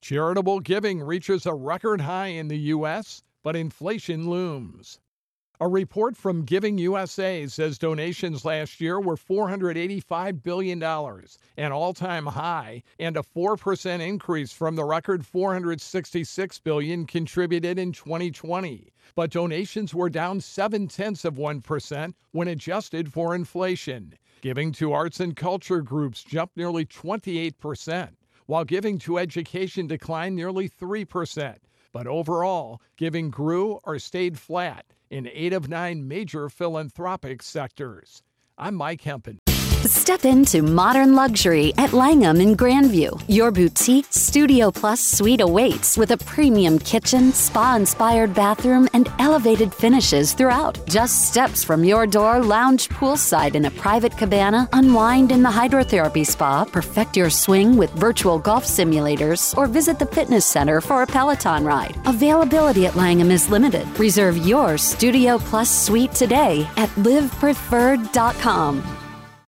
Charitable giving reaches a record high in the U.S., but inflation looms. A report from Giving USA says donations last year were $485 billion, an all-time high, and a 4% increase from the record $466 billion contributed in 2020. But donations were down 0.7% when adjusted for inflation. Giving to arts and culture groups jumped nearly 28%, while giving to education declined nearly 3%. But overall, giving grew or stayed flat in 8 of 9 major philanthropic sectors. I'm Mike Hempen. Step into modern luxury at Langham in Grandview. Your boutique Studio Plus suite awaits with a premium kitchen, spa-inspired bathroom, and elevated finishes throughout. Just steps from your door, lounge poolside in a private cabana, unwind in the hydrotherapy spa, perfect your swing with virtual golf simulators, or visit the fitness center for a Peloton ride. Availability at Langham is limited. Reserve your Studio Plus suite today at livepreferred.com.